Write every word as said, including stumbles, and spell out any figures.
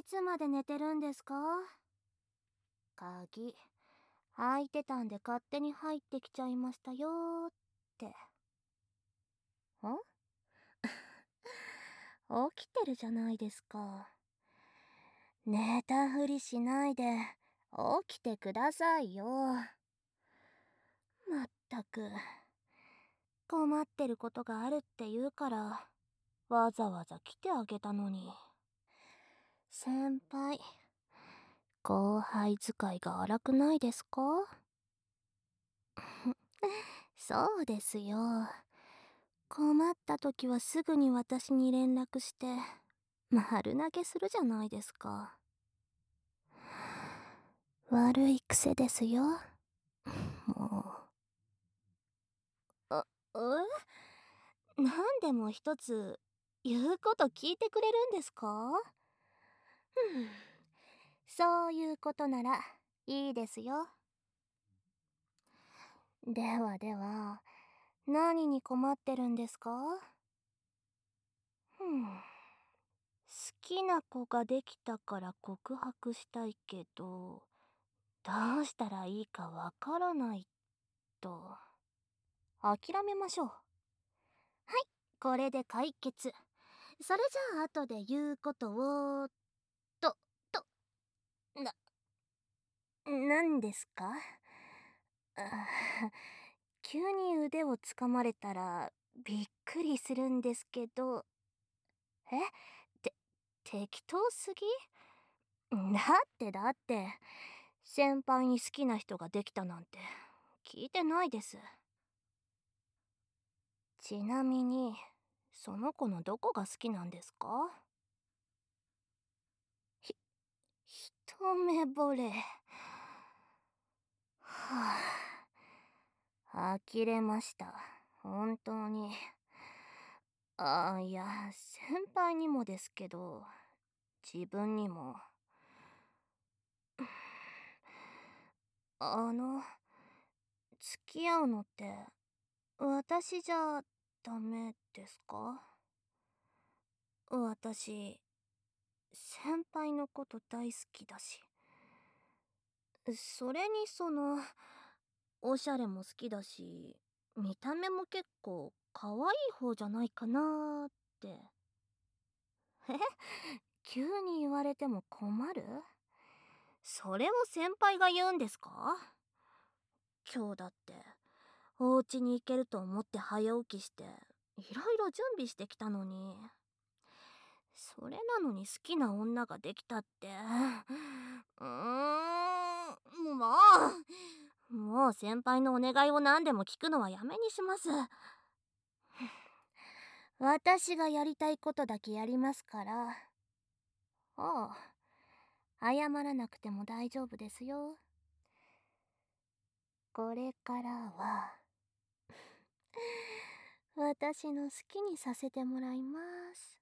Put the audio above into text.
つまで寝てるんですか？鍵、開いてたんで勝手に入ってきちゃいましたよーって。ん起きてるじゃないですか。寝たふりしないで、起きてくださいよ。まったく、困ってることがあるって言うから、わざわざ来てあげたのに。先輩、後輩使いが荒くないですか？そうですよ。困った時はすぐに私に連絡して、丸投げするじゃないですか。悪い癖ですよ。もう。あ、えなんでも一つ、言うこと聞いてくれるんですか？ふん。そういうことなら、いいですよ。ではでは、何に困ってるんですか？ふん。好きな子ができたから告白したいけど、どうしたらいいかわからないと。諦めましょう。はい、これで解決。それじゃあ後で言うことを、と、と、な、何ですか？あ急に腕をつかまれたらびっくりするんですけど、えて、適当すぎ？だってだって、先輩に好きな人ができたなんて聞いてないです。ちなみに、その子のどこが好きなんですか？ひ、一目惚れ。はあ、呆れました。本当に。ああ、いや、先輩にもですけど、自分にも。あの、付き合うのって、私じゃダメですか？私、先輩のこと大好きだし。それにその、おしゃれも好きだし、見た目も結構可愛い方じゃないかなーって。え急に言われても困る？それを先輩が言うんですか？今日だって、お家に行けると思って早起きして、いろいろ準備してきたのに。それなのに好きな女ができたって。うーん、もう、もう先輩のお願いを何でも聞くのはやめにします。私がやりたいことだけやりますから。ああ、謝らなくても大丈夫ですよ。これからは、私の好きにさせてもらいます。